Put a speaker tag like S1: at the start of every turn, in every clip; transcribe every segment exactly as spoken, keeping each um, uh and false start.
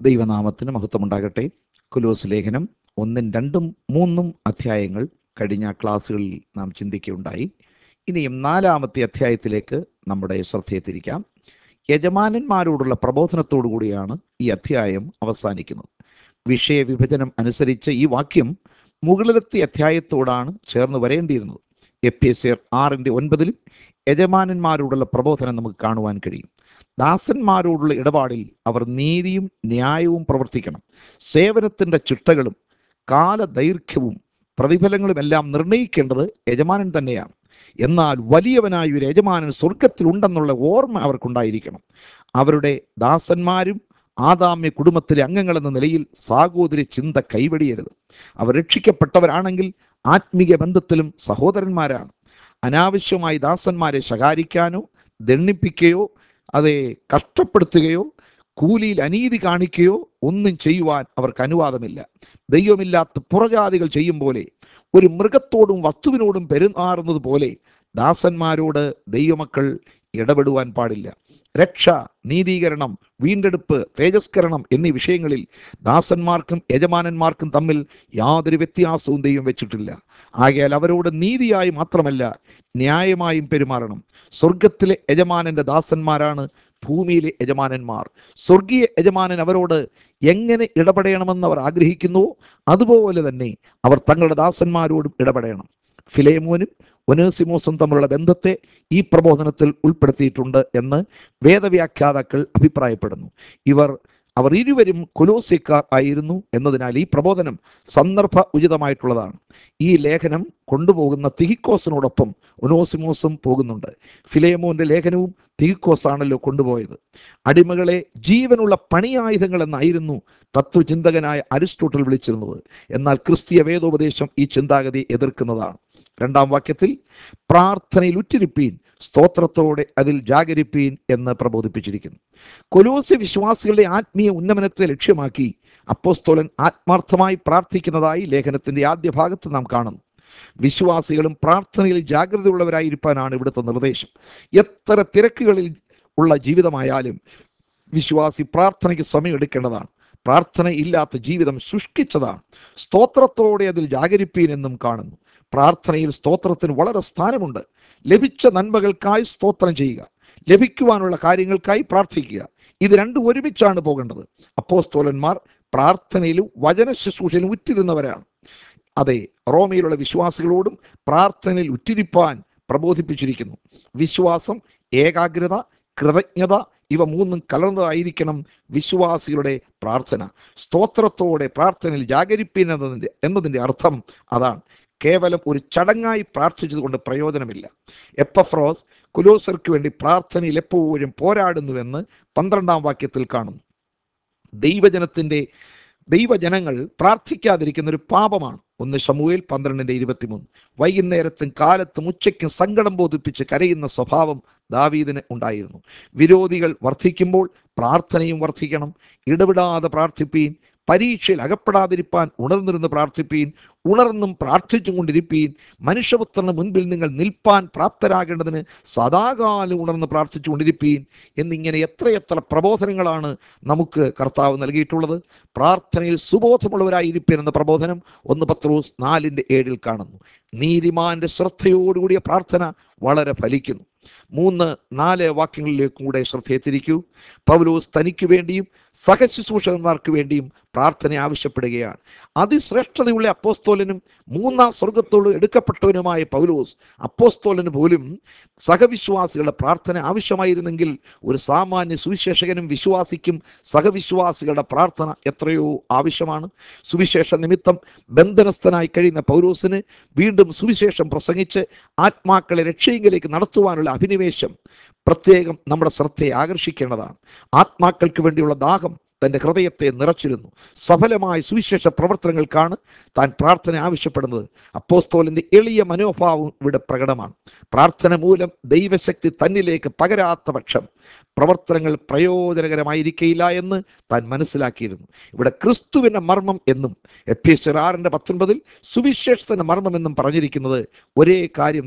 S1: ദൈവനാമത്തിന് മഹത്വമുണ്ടാകട്ടെ. കൊലോസ് ലേഖനം ഒന്നും രണ്ടും മൂന്നും അധ്യായങ്ങൾ കഴിഞ്ഞ ക്ലാസ്സുകളിൽ നാം ചിന്തിക്കുകയുണ്ടായി. ഇനിയും നാലാമത്തെ അധ്യായത്തിലേക്ക് നമ്മുടെ ശ്രദ്ധയെ തിരിക്കാം. യജമാനന്മാരോടുള്ള പ്രബോധനത്തോടു കൂടിയാണ് ഈ അധ്യായം അവസാനിക്കുന്നത്. വിഷയവിഭജനം അനുസരിച്ച് ഈ വാക്യം മുകളിലത്തെ അധ്യായത്തോടാണ് ചേർന്ന് വരേണ്ടിയിരുന്നത്. എഫേസ്യർ ആറിൻ്റെ ഒൻപതിലും യജമാനന്മാരോടുള്ള പ്രബോധനം നമുക്ക് കാണുവാൻ കഴിയും. ദാസന്മാരോടുള്ള ഇടപാടിൽ അവർ നീതിയും ന്യായവും പ്രവർത്തിക്കണം. സേവനത്തിൻ്റെ ചിട്ടകളും കാലദൈർഘ്യവും പ്രതിഫലങ്ങളുമെല്ലാം നിർണയിക്കേണ്ടത് യജമാനൻ തന്നെയാണ്. എന്നാൽ വലിയവനായ ഒരു യജമാനൻ സ്വർഗത്തിലുണ്ടെന്നുള്ള ഓർമ്മ അവർക്കുണ്ടായിരിക്കണം. അവരുടെ ദാസന്മാരും ആദാമ്യ കുടുംബത്തിലെ അംഗങ്ങളെന്ന നിലയിൽ സാഹോദര്യ ചിന്ത കൈവെടിയരുത്. അവർ രക്ഷിക്കപ്പെട്ടവരാണെങ്കിൽ ആത്മീയ ബന്ധത്തിലും സഹോദരന്മാരാണ്. അനാവശ്യമായി ദാസന്മാരെ ശകാരിക്കാനോ ദണ്ഡിപ്പിക്കുകയോ അതെ കഷ്ടപ്പെടുത്തുകയോ കൂലിയിൽ അനീതി കാണിക്കുകയോ ഒന്നും ചെയ്യുവാൻ അവർക്ക് അനുവാദമില്ല. ദൈവമില്ലാത്ത പുറജാതികൾ ചെയ്യും പോലെ, ഒരു മൃഗത്തോടും വസ്തുവിനോടും പെരുമാറുന്നത് പോലെ ദാസന്മാരോട് ദൈവമക്കൾ ഇടപെടുവാൻ പാടില്ല. രക്ഷ, നീതീകരണം, വീണ്ടെടുപ്പ്, തേജസ്കരണം എന്നീ വിഷയങ്ങളിൽ ദാസന്മാർക്കും യജമാനന്മാർക്കും തമ്മിൽ യാതൊരു വ്യത്യാസവും ദൈവം വെച്ചിട്ടില്ല. ആകയാൽ അവരോട് നീതിയായി മാത്രമല്ല ന്യായമായും പെരുമാറണം. സ്വർഗത്തിലെ യജമാനന്റെ ദാസന്മാരാണ് ഭൂമിയിലെ യജമാനന്മാർ. സ്വർഗീയ യജമാനൻ അവരോട് എങ്ങനെ ഇടപെടണമെന്ന് അവർ ആഗ്രഹിക്കുന്നുവോ അതുപോലെ തന്നെ അവർ തങ്ങളുടെ ദാസന്മാരോടും ഇടപെടണം. ഫിലേമോനും ഒനേസിമോസും തമ്മിലുള്ള ബന്ധത്തെ ഈ പ്രബോധനത്തിൽ ഉൾപ്പെടുത്തിയിട്ടുണ്ട് എന്ന് വേദവ്യാഖ്യാതാക്കൾ അഭിപ്രായപ്പെടുന്നു. ഇവർ അവർ ഇരുവരും കൊലോസ്യക്കാർ ആയിരുന്നു എന്നതിനാൽ ഈ പ്രബോധനം സന്ദർഭ ഉചിതമായിട്ടുള്ളതാണ്. ഈ ലേഖനം കൊണ്ടുപോകുന്ന തിഹിക്കോസിനോടൊപ്പം ഒനേസിമോസും പോകുന്നുണ്ട്. ഫിലേമോന്റെ ലേഖനവും തിഹിക്കോസാണല്ലോ കൊണ്ടുപോയത്. അടിമകളെ ജീവനുള്ള പണിയായുധങ്ങൾ എന്നായിരുന്നു തത്വചിന്തകനായ അരിസ്റ്റോട്ടിൽ വിളിച്ചിരുന്നത്. എന്നാൽ ക്രിസ്തീയ വേദോപദേശം ഈ ചിന്താഗതി എതിർക്കുന്നതാണ്. രണ്ടാം വാക്യത്തിൽ പ്രാർത്ഥനയിൽ ഉറ്റിരിപ്പീൻ, സ്തോത്രത്തോടെ അതിൽ ജാഗരിപ്പീൻ എന്ന് പ്രബോധിപ്പിച്ചിരിക്കുന്നു. കൊലോസ്യ വിശ്വാസികളുടെ ആത്മീയ ഉന്നമനത്തെ ലക്ഷ്യമാക്കി അപ്പോസ്തലൻ ആത്മാർത്ഥമായി പ്രാർത്ഥിക്കുന്നതായി ലേഖനത്തിന്റെ ആദ്യ ഭാഗത്ത് നാം കാണുന്നു. വിശ്വാസികളും പ്രാർത്ഥനയിൽ ജാഗ്രതയുള്ളവരായിരിക്കാനാണ് ഇവിടുത്തെ നിർദ്ദേശം. എത്ര തിരക്കുകളിൽ ഉള്ള ജീവിതമായാലും വിശ്വാസി പ്രാർത്ഥനയ്ക്ക് സമയമെടുക്കേണ്ടതാണ്. പ്രാർത്ഥന ഇല്ലാത്ത ജീവിതം ശുഷ്കിച്ചതാണ്. സ്തോത്രത്തോടെ അതിൽ ജാഗരിപ്പീൻ എന്നും കാണുന്നു. പ്രാർത്ഥനയിൽ സ്തോത്രത്തിന് വളരെ സ്ഥാനമുണ്ട്. ലഭിച്ച നന്മകൾക്കായി സ്തോത്രം ചെയ്യുക, ലഭിക്കുവാനുള്ള കാര്യങ്ങൾക്കായി പ്രാർത്ഥിക്കുക. ഇത് രണ്ടും ഒരുമിച്ചാണ് പോകേണ്ടത്. അപ്പോസ്തലന്മാർ പ്രാർത്ഥനയിലും വചന ശുശ്രൂഷയിലും ഉറ്റിരുന്നവരാണ്. അതെ, റോമയിലുള്ള വിശ്വാസികളോടും പ്രാർത്ഥനയിൽ ഉറ്റിരിപ്പാൻ പ്രബോധിപ്പിച്ചിരിക്കുന്നു. വിശ്വാസം, ഏകാഗ്രത, കൃതജ്ഞത ഇവ മൂന്നും കലർന്നതായിരിക്കണം വിശ്വാസികളുടെ പ്രാർത്ഥന. സ്തോത്രത്തോടെ പ്രാർത്ഥനയിൽ ജാഗരിപ്പീൻ എന്നതിൻ്റെ എന്നതിൻ്റെ അർത്ഥം അതാണ്. കേവലം ഒരു ചടങ്ങായി പ്രാർത്ഥിച്ചത് കൊണ്ട് പ്രയോജനമില്ല. എപ്പഫ്രോസ് കൊലോസ്യർക്ക് വേണ്ടി പ്രാർത്ഥനയിൽ എപ്പോഴും പോരാടുന്നുവെന്ന് പന്ത്രണ്ടാം വാക്യത്തിൽ കാണുന്നു. ദൈവജനത്തിൻ്റെ ദൈവജനങ്ങൾ പ്രാർത്ഥിക്കാതിരിക്കുന്ന ഒരു പാപമാണ്. ഒന്ന് ശമൂവേൽ പന്ത്രണ്ടിൻ്റെ ഇരുപത്തിമൂന്ന്. വൈകുന്നേരത്തും കാലത്തും ഉച്ചയ്ക്കും സങ്കടം ബോധിപ്പിച്ച് കരയുന്ന സ്വഭാവം ദാവീദിന് ഉണ്ടായിരുന്നു. വിരോധികൾ വർദ്ധിക്കുമ്പോൾ പ്രാർത്ഥനയും വർദ്ധിക്കണം. ഇടവിടാതെ പ്രാർത്ഥിപ്പീൻ. പരീക്ഷയിൽ അകപ്പെടാതിരിപ്പാൻ ഉണർന്നിരുന്ന് പ്രാർത്ഥിപ്പീൻ. ഉണർന്നും പ്രാർത്ഥിച്ചും കൊണ്ടിരിപ്പീൻ. മനുഷ്യപുത്രന് മുൻപിൽ നിങ്ങൾ നിൽപ്പാൻ പ്രാപ്തരാകേണ്ടതിന് സദാകാലം ഉണർന്ന് പ്രാർത്ഥിച്ചു കൊണ്ടിരിപ്പീൻ എന്നിങ്ങനെ എത്രയെത്ര പ്രബോധനങ്ങളാണ് നമുക്ക് കർത്താവ് നൽകിയിട്ടുള്ളത്. പ്രാർത്ഥനയിൽ സുബോധമുള്ളവരായിരിപ്പീൻ എന്ന പ്രബോധനം ഒന്ന് പത്രോസ് നാലിൻ്റെ ഏഴിൽ കാണുന്നു. നീതിമാന്റെ ശ്രദ്ധയോടുകൂടിയ പ്രാർത്ഥന വളരെ ഫലിക്കുന്നു. മൂന്ന് നാല് വാക്യങ്ങളിലേക്കും കൂടെ ശ്രദ്ധയെ തിരിക്കൂ. പൗലോസ് തനിക്ക് വേണ്ടിയും സഹശുശ്രൂഷകന്മാർക്ക് വേണ്ടിയും പ്രാർത്ഥന ആവശ്യപ്പെടുകയാണ്. അതിശ്രേഷ്ഠതയുള്ള അപ്പോസ്തോലനും മൂന്നാം സ്വർഗത്തോട് എടുക്കപ്പെട്ടവനുമായ പൗലോസ് അപ്പോസ്തോലന് പോലും സഹവിശ്വാസികളുടെ പ്രാർത്ഥന ആവശ്യമായിരുന്നെങ്കിൽ ഒരു സാമാന്യ സുവിശേഷകനും വിശ്വാസിക്കും സഹവിശ്വാസികളുടെ പ്രാർത്ഥന എത്രയോ ആവശ്യമാണ്. സുവിശേഷ നിമിത്തം ബന്ധനസ്ഥനായി കഴിയുന്ന പൗലോസിന് വീണ്ടും സുവിശേഷം പ്രസംഗിച്ച് ആത്മാക്കളെ രക്ഷയിലേക്ക് നടത്തുവാനുള്ള അഭിനിവേശം പ്രത്യേകം നമ്മുടെ ശ്രദ്ധയെ ആകർഷിക്കേണ്ടതാണ്. ആത്മാക്കൾക്ക് വേണ്ടിയുള്ള ദാഹം തൻ്റെ ഹൃദയത്തെ നിറച്ചിരുന്നു. സഫലമായ സുവിശേഷ പ്രവർത്തനങ്ങൾക്കാണ് താൻ പ്രാർത്ഥന ആവശ്യപ്പെടുന്നത്. അപ്പോസ്തലന്റെ എളിയ മനോഭാവം ഇവിടെ പ്രകടമാണ്. പ്രാർത്ഥന മൂലം ദൈവശക്തി തന്നിലേക്ക് പകരാത്ത പക്ഷം പ്രവർത്തനങ്ങൾ പ്രയോജനകരമായിരിക്കയില്ല എന്ന് താൻ മനസ്സിലാക്കിയിരുന്നു. ഇവിടെ ക്രിസ്തുവിൻ്റെ മർമ്മം എന്നും എഫേസ്യർ ആറിൻ്റെ പത്തൊൻപതിൽ സുവിശേഷത്തിൻ്റെ മർമ്മം എന്നും പറഞ്ഞിരിക്കുന്നത് ഒരേ കാര്യം തന്നെ.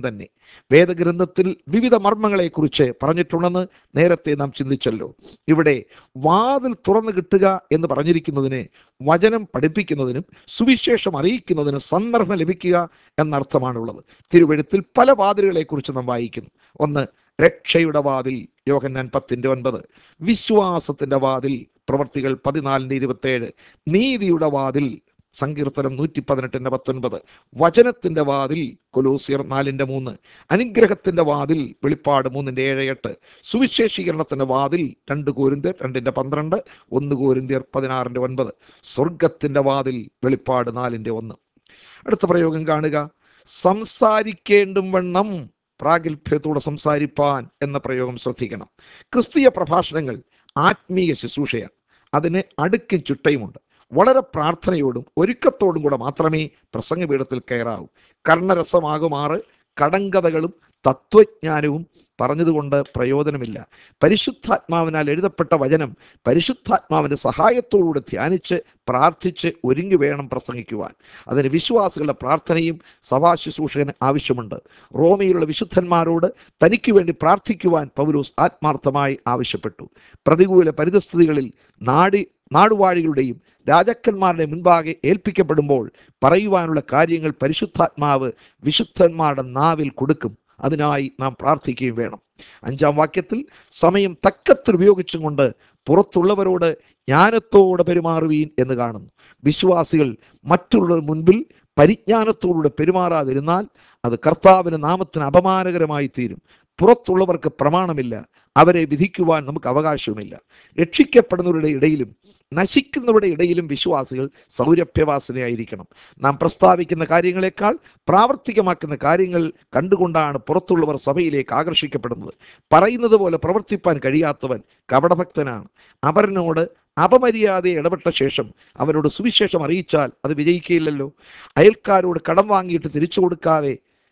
S1: വേദഗ്രന്ഥത്തിൽ വിവിധ മർമ്മങ്ങളെക്കുറിച്ച് പറഞ്ഞിട്ടുണ്ടെന്ന് നേരത്തെ നാം ചിന്തിച്ചല്ലോ. ഇവിടെ വാതിൽ തുറന്നു കിട്ടുക എന്ന് പറഞ്ഞിരിക്കുന്നതിന് വചനം പഠിപ്പിക്കുന്നതിനും സുവിശേഷം അറിയിക്കുന്നതിനും സന്ദർഭം ലഭിക്കുക എന്നർത്ഥമാണുള്ളത്. തിരുവെഴുത്തിൽ പല വാതിലുകളെക്കുറിച്ച് നാം വായിക്കുന്നു. ഒന്ന്, രക്ഷയുടെ വാതിൽ, യോഹന്നാൻ പത്തിന്റെ ഒൻപത്. വിശ്വാസത്തിന്റെ വാതിൽ, പ്രവർത്തികൾ പതിനാലിന്റെ ഇരുപത്തേഴ്. നീതിയുടെ വാതിൽ, സങ്കീർത്തനം നൂറ്റി പതിനെട്ടിന്റെ പത്തൊൻപത്. വചനത്തിന്റെ വാതിൽ, കൊലോസിയർ നാലിന്റെ മൂന്ന്. അനുഗ്രഹത്തിന്റെ വാതിൽ, വെളിപ്പാട് മൂന്നിന്റെ ഏഴ് എട്ട്. സുവിശേഷീകരണത്തിന്റെ വാതിൽ, രണ്ട് കോരിന്ത്യർ രണ്ടിന്റെ പന്ത്രണ്ട്, ഒന്ന് കോരിന്ത്യർ പതിനാറിന്റെ ഒൻപത്. സ്വർഗത്തിന്റെ വാതിൽ, വെളിപ്പാട് നാലിന്റെ ഒന്ന്. അടുത്ത പ്രയോഗം കാണുക. സംസാരിക്കേണ്ടും വണ്ണം പ്രാഗൽഭ്യത്തോടെ സംസാരിപ്പാൻ എന്ന പ്രയോഗം ശ്രദ്ധിക്കണം. ക്രിസ്തീയ പ്രഭാഷണങ്ങൾ ആത്മീയ ശുശ്രൂഷയാണ്. അതിന് അടുക്കും ചിട്ടയുമുണ്ട്. വളരെ പ്രാർത്ഥനയോടും ഒരുക്കത്തോടും കൂടെ മാത്രമേ പ്രസംഗപീഠത്തിൽ കയറാവൂ. കർണരസമാകുമാറ് കടങ്കഥകളും തത്വജ്ഞാനവും പറഞ്ഞതുകൊണ്ട് പ്രയോജനമില്ല. പരിശുദ്ധാത്മാവിനാൽ എഴുതപ്പെട്ട വചനം പരിശുദ്ധാത്മാവിൻ്റെ സഹായത്തോടുകൂടി ധ്യാനിച്ച് പ്രാർത്ഥിച്ച് ഒരുങ്ങി വേണം പ്രസംഗിക്കുവാൻ. അതിന് വിശ്വാസികളുടെ പ്രാർത്ഥനയും സഭാശുശ്രൂഷകന് ആവശ്യമുണ്ട്. റോമയിലുള്ള വിശുദ്ധന്മാരോട് തനിക്ക് വേണ്ടി പ്രാർത്ഥിക്കുവാൻ പൗലോസ് ആത്മാർത്ഥമായി ആവശ്യപ്പെട്ടു. പ്രതികൂല പരിതസ്ഥിതികളിൽ നാടി നാടുവാഴികളുടെയും രാജാക്കന്മാരുടെ മുൻപാകെ ഏൽപ്പിക്കപ്പെടുമ്പോൾ പറയുവാനുള്ള കാര്യങ്ങൾ പരിശുദ്ധാത്മാവ് വിശുദ്ധന്മാരുടെ നാവിൽ കൊടുക്കും. അതിനായി നാം പ്രാർത്ഥിക്കുകയും വേണം. അഞ്ചാം വാക്യത്തിൽ സമയം തക്കത്തിൽ ഉപയോഗിച്ചും കൊണ്ട് പുറത്തുള്ളവരോട് ജ്ഞാനത്തോടെ പെരുമാറുവീൻ എന്ന് കാണുന്നു. വിശ്വാസികൾ മറ്റുള്ളവർ മുൻപിൽ പരിജ്ഞാനത്തോടുകൂടെ പെരുമാറാതിരുന്നാൽ അത് കർത്താവിൻ്റെ നാമത്തിന് അപമാനകരമായി തീരും. പുറത്തുള്ളവർക്ക് പ്രമാണമില്ല, അവരെ വിധിക്കുവാൻ നമുക്ക് അവകാശവുമില്ല. രക്ഷിക്കപ്പെടുന്നവരുടെ ഇടയിലും നശിക്കുന്നവരുടെ ഇടയിലും വിശ്വാസികൾ സൗരഭ്യവാസനയായിരിക്കണം. നാം പ്രസ്താവിക്കുന്ന കാര്യങ്ങളെക്കാൾ പ്രാവർത്തികമാക്കുന്ന കാര്യങ്ങൾ കണ്ടുകൊണ്ടാണ് പുറത്തുള്ളവർ സഭയിലേക്ക് ആകർഷിക്കപ്പെടുന്നത്. പറയുന്നത് പോലെ പ്രവർത്തിപ്പാൻ കഴിയാത്തവൻ കപടഭക്തനാണ്. അവരനോട് അപമര്യാദയെ ഇടപെട്ട ശേഷം അവനോട് സുവിശേഷം അറിയിച്ചാൽ അത് വിജയിക്കുകയില്ലല്ലോ. അയൽക്കാരോട് കടം വാങ്ങിയിട്ട് തിരിച്ചു കൊടുക്കാതെ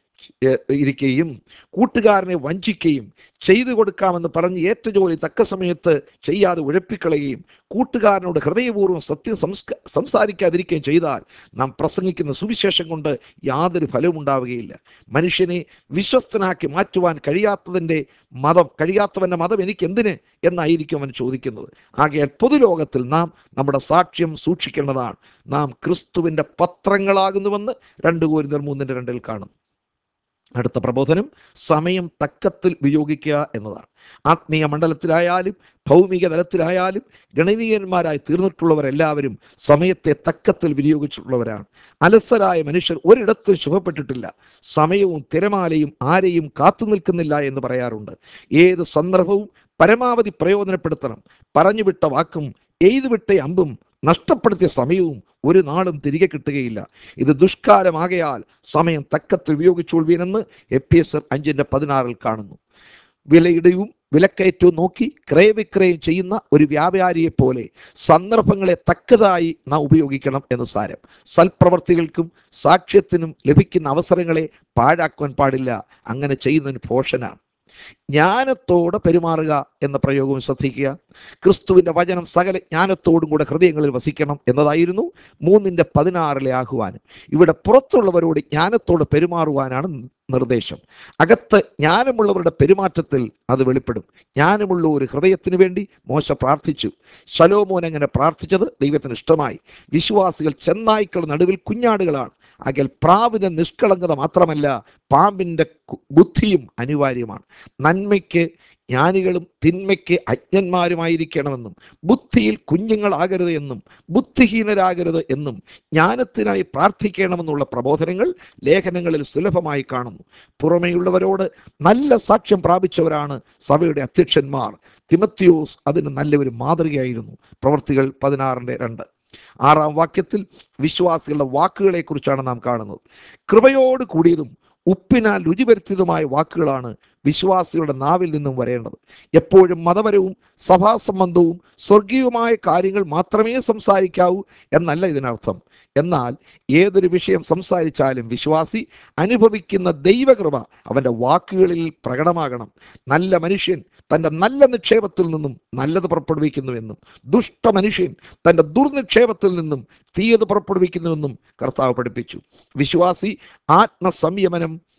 S1: ഇരിക്കുകയും കൂട്ടുകാരനെ വഞ്ചിക്കുകയും ചെയ്തു കൊടുക്കാമെന്ന് പറഞ്ഞ് ഏറ്റ ജോലി തക്ക സമയത്ത് ചെയ്യാതെ ഉഴപ്പിക്കളയുകയും കൂട്ടുകാരനോട് ഹൃദയപൂർവ്വം സത്യം സംസ്ക സംസാരിക്കാതിരിക്കുകയും ചെയ്താൽ നാം പ്രസംഗിക്കുന്ന സുവിശേഷം കൊണ്ട് യാതൊരു ഫലവും ഉണ്ടാവുകയില്ല. മനുഷ്യനെ വിശ്വസ്തനാക്കി മാറ്റുവാൻ കഴിയാത്തതിൻ്റെ മതം കഴിയാത്തവൻ്റെ മതം എനിക്ക് എന്തിന് എന്നായിരിക്കും അവൻ ചോദിക്കുന്നത്. ആകയാൽ പൊതുലോകത്തിൽ നാം നമ്മുടെ സാക്ഷ്യം സൂക്ഷിക്കേണ്ടതാണ്. നാം ക്രിസ്തുവിൻ്റെ പത്രങ്ങളാകുന്നുവെന്ന് രണ്ട് കോരിന്ത്യർ മൂന്നിൻ്റെ രണ്ടിൽ കാണും. അടുത്ത പ്രബോധനം സമയം തക്കത്തിൽ വിനിയോഗിക്കുക എന്നതാണ്. ആത്മീയ മണ്ഡലത്തിലായാലും ഭൗമിക തലത്തിലായാലും ഗണനീയന്മാരായി തീർന്നിട്ടുള്ളവരെല്ലാവരും സമയത്തെ തക്കത്തിൽ വിനിയോഗിച്ചിട്ടുള്ളവരാണ്. അലസരായ മനുഷ്യർ ഒരിടത്തും ശുഭപ്പെട്ടിട്ടില്ല. സമയവും തിരമാലയും ആരെയും കാത്തു നിൽക്കുന്നില്ല എന്ന് പറയാറുണ്ട്. ഏത് സന്ദർഭവും പരമാവധി പ്രയോജനപ്പെടുത്തണം. പറഞ്ഞുവിട്ട വാക്കും എയ്തുവിട്ട അമ്പും നഷ്ടപ്പെടുത്തിയ സമയവും ഒരു നാളും തിരികെ കിട്ടുകയില്ല. ഇത് ദുഷ്കാലമാകയാൽ സമയം തക്കത്തിൽ ഉപയോഗിച്ചുകൊള്ളുവീനെന്ന് എഫേസ്യർ അഞ്ചിന്റെ പതിനാറിൽ കാണുന്നു. വിലയിടവും വിലക്കയറ്റവും നോക്കി ക്രയവിക്രയം ചെയ്യുന്ന ഒരു വ്യാപാരിയെ പോലെ സന്ദർഭങ്ങളെ തക്കതായി നാം ഉപയോഗിക്കണം എന്ന് സാരം. സൽപ്രവർത്തികൾക്കും സാക്ഷ്യത്തിനും ലഭിക്കുന്ന അവസരങ്ങളെ പാഴാക്കുവാൻ പാടില്ല. അങ്ങനെ ചെയ്യുന്നതിന് ഭോഷനാണ്. ജ്ഞാനത്തോടെ പെരുമാറുക എന്ന പ്രയോഗവും ശ്രദ്ധിക്കുക. ക്രിസ്തുവിൻ്റെ വചനം സകല ജ്ഞാനത്തോടും കൂടെ ഹൃദയങ്ങളിൽ വസിക്കണം എന്നതായിരുന്നു മൂന്നിൻ്റെ പതിനാറിലെ ആഹ്വാനം. ഇവിടെ പുറത്തുള്ളവരോട് ജ്ഞാനത്തോടെ പെരുമാറുവാനാണ് നിർദ്ദേശം. അകത്ത് ജ്ഞാനമുള്ളവരുടെ പെരുമാറ്റത്തിൽ അത് വെളിപ്പെടും. ജ്ഞാനമുള്ള ഒരു ഹൃദയത്തിന് വേണ്ടി മോശ പ്രാർത്ഥിച്ചു. ശലോമോൻ അങ്ങനെ പ്രാർത്ഥിച്ചത് ദൈവത്തിന് ഇഷ്ടമായി. വിശ്വാസികൾ ചെന്നായ്ക്കളുടെ നടുവിൽ കുഞ്ഞാടുകളാണ്. ആകയാൽ പ്രാവിൻ്റെ നിഷ്കളങ്കത മാത്രമല്ല, പാമ്പിൻ്റെ ബുദ്ധിയും അനിവാര്യമാണ്. നന്മയ്ക്ക് ജ്ഞാനികളും തിന്മയ്ക്ക് അജ്ഞന്മാരുമായിരിക്കണമെന്നും ബുദ്ധിയിൽ കുഞ്ഞുങ്ങളാകരുത് എന്നും ബുദ്ധിഹീനരാകരുത് എന്നും ജ്ഞാനത്തിനായി പ്രാർത്ഥിക്കണമെന്നുള്ള പ്രബോധനങ്ങൾ ലേഖനങ്ങളിൽ സുലഭമായി കാണുന്നു. പുറമേയുള്ളവരോട് നല്ല സാക്ഷ്യം പ്രാപിച്ചവരാണ് സഭയുടെ അധ്യക്ഷന്മാർ. തിമത്തിയോസ് അതിന് നല്ലൊരു മാതൃകയായിരുന്നു. പ്രവർത്തികൾ പതിനാറിൻ്റെ രണ്ട്. ആറാം വാക്യത്തിൽ വിശ്വാസികളുടെ വാക്കുകളെ കുറിച്ചാണ് നാം കാണുന്നത്. കൃപയോട് കൂടിയതും ഉപ്പിനാൽ രുചി വരുത്തിയതുമായ വാക്കുകളാണ് വിശ്വാസികളുടെ നാവിൽ നിന്നും വരേണ്ടത്. എപ്പോഴും മതപരവും സഭാസംബന്ധവും സ്വർഗീയവുമായ കാര്യങ്ങൾ മാത്രമേ സംസാരിക്കാവൂ എന്നല്ല ഇതിനർത്ഥം. എന്നാൽ ഏതൊരു വിഷയം സംസാരിച്ചാലും വിശ്വാസി അനുഭവിക്കുന്ന ദൈവകൃപ അവൻ്റെ വാക്കുകളിൽ പ്രകടമാകണം. നല്ല മനുഷ്യൻ തൻ്റെ നല്ല നിക്ഷേപത്തിൽ നിന്നും നല്ലത് പുറപ്പെടുവിക്കുന്നുവെന്നും ദുഷ്ട മനുഷ്യൻ തൻ്റെ ദുർനിക്ഷേപത്തിൽ നിന്നും തീയത് പുറപ്പെടുവിക്കുന്നുവെന്നും കർത്താവ് പഠിപ്പിച്ചു. വിശ്വാസി ആത്മസംയമനം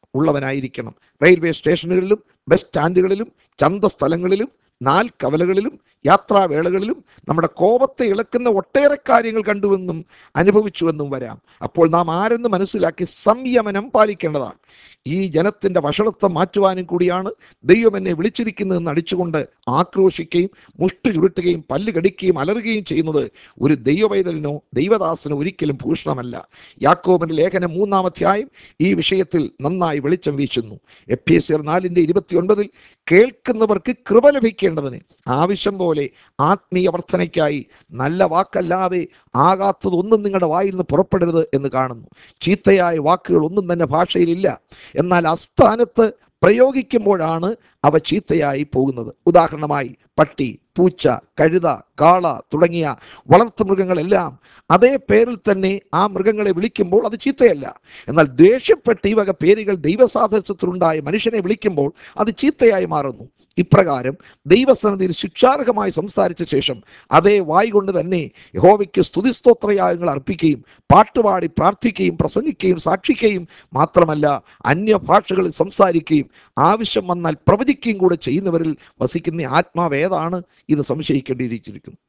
S1: ഉള്ളവനായിരിക്കണം. റെയിൽവേ സ്റ്റേഷനുകളിലും ബസ് സ്റ്റാൻഡുകളിലും ചന്തസ്ഥലങ്ങളിലും നാൽക്കവലകളിലും യാത്രാവേളകളിലും നമ്മുടെ കോപത്തെ ഇളക്കുന്ന ഒട്ടേറെ കാര്യങ്ങൾ കണ്ടുവെന്നും അനുഭവിച്ചുവെന്നും വരാം. അപ്പോൾ നാം ആരെന്ന് മനസ്സിലാക്കി സംയമനം പാലിക്കേണ്ടതാണ്. ഈ ജനത്തിന്റെ വഷളത്വം മാറ്റുവാനും കൂടിയാണ് ദൈവം എന്നെ വിളിച്ചിരിക്കുന്നതെന്ന് അടിച്ചുകൊണ്ട് ആക്രോശിക്കുകയും മുഷ്ടി ചുരുട്ടുകയും പല്ല് കടിക്കുകയും അലറുകയും ചെയ്യുന്നത് ഒരു ദൈവവൈതലിനോ ദൈവദാസനോ ഒരിക്കലും ഭൂഷണമല്ല. യാക്കോബിന്റെ ലേഖനം മൂന്നാം അധ്യായം ഈ വിഷയത്തിൽ നന്നായി വെളിച്ചം വീശുന്നു. എഫേസ്യർ നാലിന്റെ ഇരുപത്തി ഒൻപതിൽ കേൾക്കുന്നവർക്ക് കൃപ ലഭിക്കേണ്ടതിന് ആവശ്യം പോലെ ആത്മീയ വർധനയ്ക്കായി നല്ല വാക്കല്ലാതെ ആകാത്തതൊന്നും നിങ്ങളുടെ വായിൽ നിന്ന് പുറപ്പെടരുത് എന്ന് കാണുന്നു. ചീത്തയായ വാക്കുകൾ ഒന്നും തന്നെ ഭാഷയിലില്ല. എന്നാൽ അസ്ഥാനത്ത് പ്രയോഗിക്കുമ്പോഴാണ് അവ ചീത്തയായി പോകുന്നത്. ഉദാഹരണമായി പട്ടി, പൂച്ച, കഴുത, കാള തുടങ്ങിയ വളർത്തുമൃഗങ്ങളെല്ലാം അതേ പേരിൽ തന്നെ ആ മൃഗങ്ങളെ വിളിക്കുമ്പോൾ അത് ചീത്തയല്ല. എന്നാൽ ദേഷ്യപ്പെട്ട് ഈ വക പേരുകൾ ദൈവസാദൃശ്യത്തിലുണ്ടായ മനുഷ്യനെ വിളിക്കുമ്പോൾ അത് ചീത്തയായി മാറുന്നു. ഇപ്രകാരം ദൈവസന്നിധിയിൽ ശിക്ഷാർഹമായി സംസാരിച്ച ശേഷം അതേ വായി കൊണ്ട് തന്നെ യഹോവയ്ക്ക് സ്തുതിസ്തോത്രയാഗങ്ങൾ അർപ്പിക്കുകയും പാട്ടുപാടി പ്രാർത്ഥിക്കുകയും പ്രസംഗിക്കുകയും സാക്ഷിക്കുകയും മാത്രമല്ല അന്യഭാഷകളിൽ സംസാരിക്കുകയും ആവശ്യം വന്നാൽ പ്രവചിക്കുകയും കൂടെ ചെയ്യുന്നവരിൽ വസിക്കുന്ന ആത്മാവേതാണ് ഇത് സംശയിക്കേണ്ടിയിരിക്കുന്നു.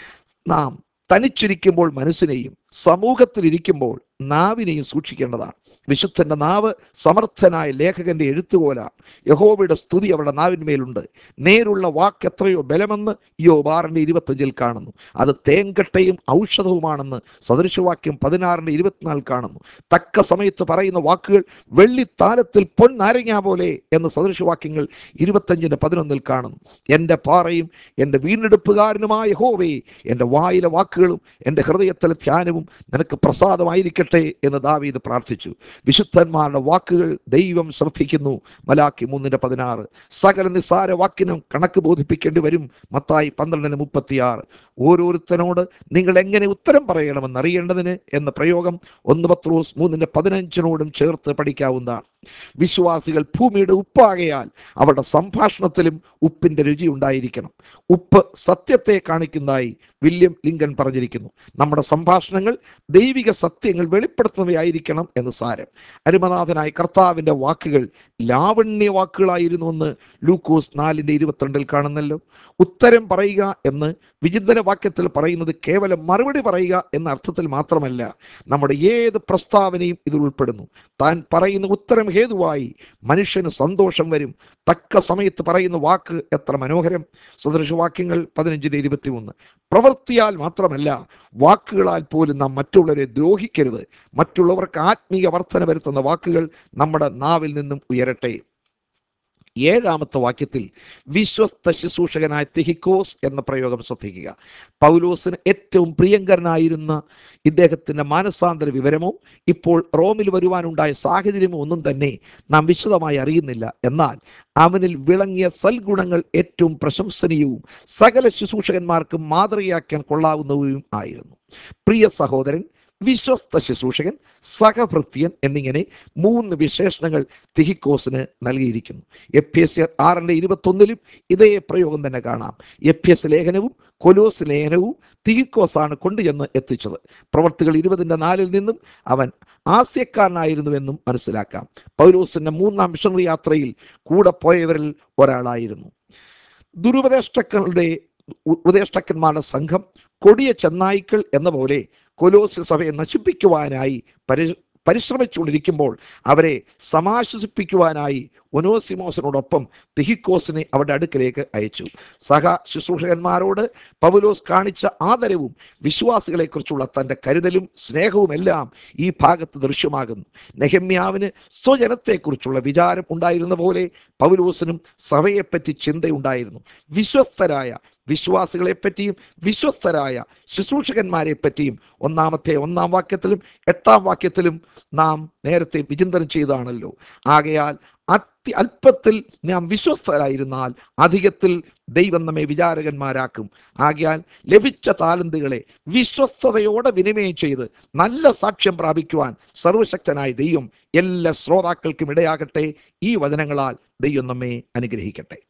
S1: നാം തനിച്ചിരിക്കുമ്പോൾ മനസ്സിനെയും സമൂഹത്തിലിരിക്കുമ്പോൾ നാവിനെയും സൂക്ഷിക്കേണ്ടതാണ്. വിശുദ്ധന്റെ നാവ് സമർത്ഥനായ ലേഖകന്റെ എഴുത്തുപോലാണ്. യഹോവയുടെ സ്തുതി അവരുടെ നാവിന്മേലുണ്ട്. നേരുള്ള വാക്ക് എത്രയോ ബലമെന്ന് യോബ് ആറിന്റെ ഇരുപത്തഞ്ചിൽ കാണുന്നു. അത് തേൻകട്ടയും ഔഷധവുമാണെന്ന് സദൃശവാക്യം പതിനാറിന്റെ ഇരുപത്തിനാലിൽ കാണുന്നു. തക്ക സമയത്ത് പറയുന്ന വാക്കുകൾ വെള്ളിത്താലത്തിൽ പൊൻനാരങ്ങ പോലെ എന്ന് സദൃശവാക്യങ്ങൾ ഇരുപത്തഞ്ചിന്റെ പതിനൊന്നിൽ കാണുന്നു. എൻ്റെ പാറയും എൻ്റെ വീണ്ടെടുപ്പുകാരനുമായ യഹോവേ, എൻ്റെ വായിലെ വാക്കുകളും എൻ്റെ ഹൃദയത്തിലെ ധ്യാനവും നിനക്ക് പ്രസാദമായിരിക്കട്ടെ എന്ന് ദാവീദ് പ്രാർത്ഥിച്ചു. വിശുദ്ധന്മാരുടെ വാക്കുകൾ ദൈവം ശ്രദ്ധിക്കുന്നു. മലാക്കി മൂന്നിന്റെ പതിനാറ്. സകല നിസ്സാര വാക്കിനും കണക്ക് ബോധിപ്പിക്കേണ്ടി വരും. മത്തായി പന്ത്രണ്ടിന് മുപ്പത്തിയാറ്. ഓരോരുത്തരോട് നിങ്ങൾ എങ്ങനെ ഉത്തരം പറയണമെന്ന് അറിയേണ്ടതിന് എന്ന പ്രയോഗം ഒന്ന് പത്രോസ് മൂന്നിന്റെ പതിനഞ്ചിനോടും ചേർത്ത് പഠിക്കാവുന്നതാണ്. വിശ്വാസികൾ ഭൂമിയുടെ ഉപ്പാകയാൽ അവരുടെ സംഭാഷണത്തിലും ഉപ്പിന്റെ രുചി ഉണ്ടായിരിക്കണം. ഉപ്പ് സത്യത്തെ കാണിക്കുന്നതായി വില്യം ലിങ്കൺ പറഞ്ഞിരിക്കുന്നു. നമ്മുടെ സംഭാഷണങ്ങൾ ദൈവിക സത്യങ്ങൾ വെളിപ്പെടുത്തുന്നവയായിരിക്കണം എന്ന് സാരം. അരുമനാഥനായ കർത്താവിന്റെ വാക്കുകൾ ലാവണ്യ വാക്കുകളായിരുന്നുവെന്ന് ലൂക്കോസ് നാലിന്റെ ഇരുപത്തിരണ്ടിൽ കാണുന്നല്ലോ. ഉത്തരം പറയുക എന്ന് വിചിന്തന വാക്യത്തിൽ പറയുന്നത് കേവലം മറുപടി പറയുക എന്ന അർത്ഥത്തിൽ മാത്രമല്ല, നമ്മുടെ ഏത് പ്രസ്താവനയും ഇതിൽ ഉൾപ്പെടുന്നു. താൻ പറയുന്ന ഉത്തരം ഹേതുവായി മനുഷ്യന് സന്തോഷം വരും. തക്ക സമയത്ത് പറയുന്ന വാക്ക് എത്ര മനോഹരം. സദൃശവാക്യങ്ങൾ പതിനഞ്ചിന്റെ ഇരുപത്തി മൂന്ന്. പ്രവൃത്തിയാൽ മാത്രമല്ല വാക്കുകളാൽ പോലും നാം മറ്റുള്ളവരെ ദ്രോഹിക്കരുത്. മറ്റുള്ളവർക്ക് ആത്മീയ വർധന വരുത്തുന്ന വാക്കുകൾ നമ്മുടെ നാവിൽ നിന്നും ഉയരട്ടെ. ഏഴാമത്തെ വാക്യത്തിൽ വിശ്വസ്ത ശുശ്രൂഷകനായ തിഹിക്കോസ് എന്ന പ്രയോഗം ശ്രദ്ധിക്കുക. പൗലോസിന് ഏറ്റവും പ്രിയങ്കരനായിരുന്ന ഇദ്ദേഹത്തിൻ്റെ മാനസാന്തര വിവരമോ ഇപ്പോൾ റോമിൽ വരുവാനുണ്ടായ സാഹചര്യമോ ഒന്നും തന്നെ നാം വിശദമായി അറിയുന്നില്ല. എന്നാൽ അവനിൽ വിളങ്ങിയ സൽഗുണങ്ങൾ ഏറ്റവും പ്രശംസനീയവും സകല ശുശ്രൂഷകന്മാർക്കും മാതൃകയാക്കാൻ കൊള്ളാവുന്നവയും ആയിരുന്നു. പ്രിയ സഹോദരൻ, വിശ്വസ്ത ശുശ്രൂഷകൻ, സഹഭൃത്യൻ എന്നിങ്ങനെ മൂന്ന് വിശേഷണങ്ങൾ തിഹിക്കോസിന് നൽകിയിരിക്കുന്നു. എഫേസ്യർ ആറിന്റെ ഇരുപത്തൊന്നിലും ഇതേ പ്രയോഗം തന്നെ കാണാം. എഫേസ് ലേഖനവും കൊലോസ് ലേഖനവും തിഹിക്കോസാണ് കൊണ്ടുചെന്ന് എത്തിച്ചത്. പ്രവർത്തികൾ ഇരുപതിന്റെ നാലിൽ നിന്നും അവൻ ആസ്യക്കാരനായിരുന്നുവെന്നും മനസ്സിലാക്കാം. പൗലോസിന്റെ മൂന്നാം മിഷണറി യാത്രയിൽ കൂടെ പോയവരിൽ ഒരാളായിരുന്നു. ദുരുപദേഷ്ടാക്കളുടെ ഉപദേഷ്ടാക്കന്മാരുടെ സംഘം കൊടിയ ചെന്നായ്ക്കൾ എന്ന പോലെ കൊലോസ്യ സഭയെ നശിപ്പിക്കുവാനായി പരി പരിശ്രമിച്ചുകൊണ്ടിരിക്കുമ്പോൾ അവരെ സമാശ്വസിപ്പിക്കുവാനായി ഒനോസിമോസിനോടൊപ്പം തിഹിക്കോസിനെ അവരുടെ അടുക്കലേക്ക് അയച്ചു. സഹ ശുശ്രൂഷകന്മാരോട് പൗലോസ് കാണിച്ച ആദരവും വിശ്വാസികളെക്കുറിച്ചുള്ള തൻ്റെ കരുതലും സ്നേഹവും എല്ലാം ഈ ഭാഗത്ത് ദൃശ്യമാകുന്നു. നെഹമ്യാവിന് സ്വജനത്തെക്കുറിച്ചുള്ള വിചാരം ഉണ്ടായിരുന്ന പോലെ പൗലോസിനും സഭയെപ്പറ്റി ചിന്തയുണ്ടായിരുന്നു. വിശ്വസ്തരായ വിശ്വാസികളെപ്പറ്റിയും വിശ്വസ്തരായ ശുശ്രൂഷകന്മാരെ പറ്റിയും ഒന്നാമത്തെ ഒന്നാം വാക്യത്തിലും എട്ടാം വാക്യത്തിലും നാം നേരത്തെ വിചിന്തനം ചെയ്താണല്ലോ. ആകയാൽ അതി അല്പത്തിൽ നാം വിശ്വസ്തരായിരുന്നാൽ അധികത്തിൽ ദൈവം നമ്മെ വിചാരകന്മാരാക്കും. ആകയാൽ ലഭിച്ച താലന്തുകളെ വിശ്വസ്തയോടെ വിനിമയം ചെയ്ത് നല്ല സാക്ഷ്യം പ്രാപിക്കുവാൻ സർവശക്തനായ ദൈവം എല്ലാ ശ്രോതാക്കൾക്കും ഇടയാകട്ടെ. ഈ വചനങ്ങളാൽ ദൈവം നമ്മെ അനുഗ്രഹിക്കട്ടെ.